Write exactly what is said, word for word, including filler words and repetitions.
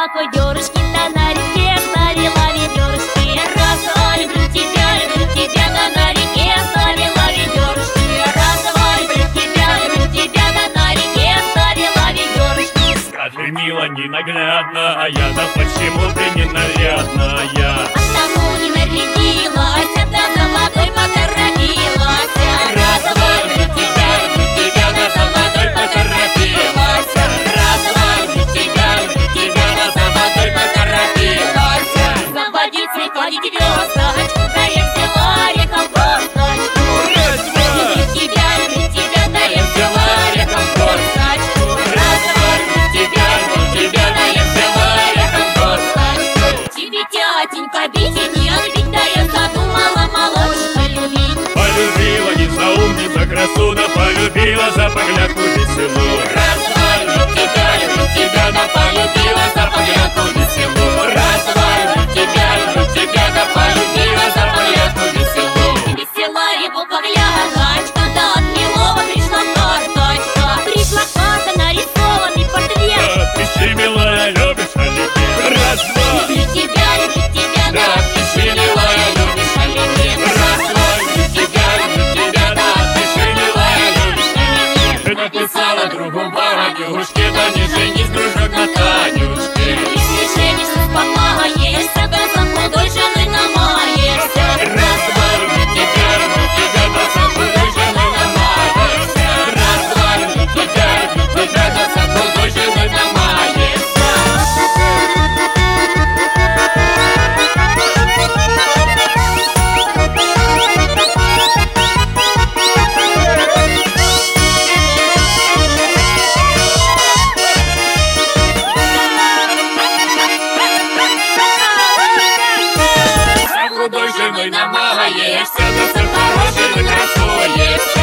такой дерушки-то на реке ставила ведерушки. Раз-два, люблю тебя, люблю тебя, да на реке ставила ведерушки. Раз-два, люблю тебя, люблю тебя, да на реке ставила ведерушки. Скажи, мила, ненаглядная, да почему ты ненарядная? Потому не нарядилась, да за водой поторопилась. Раз-два, люблю тебя, люблю тебя, да за водой поторопилась. Раз-два, люблю тебя, люблю тебя, да за водой поторопилась. За водицей ходить вёсточку, да я взяла реком косточку. Люблю тебя, люблю тебя, да я взяла реком косточку. Раз-два, люблю тебя, люблю тебя, да я взяла реком косточку. Тебе, тятенька, бить нет, ведь да я задумала молочь полюбить. Полюбила не за ум, не за красу, да полюбила за поглядку веселую. Раз-два, люблю тебя, люблю тебя, да полюбила за поглядку веселую. Раз-два, люблю тебя, люблю тебя, да полюбила за поглядку веселую. Весела его поглядочка, да от милого пришла карточка. Пришла карта, нарисованный портрет. Да, пиши, милая, любишь оленей. Раз-два, Люблю тебя, люблю тебя, да да, пиши, милая, любишь оленей. Раз-два, люблю тебя, люблю тебя, да пиши, милая, любишь оленей. ты написала другу Ванюшке, да не женись, дружок, на Танюшке. Если женишься, спокаешься, да за худой женой намаешься. Раз-два, люблю тебя, люблю тебя, да за худой женой намаешься. Раз-два, люблю тебя, люблю тебя, да за худой женой намаешься. За худой женой намагаешься, да за хорошей красоешься.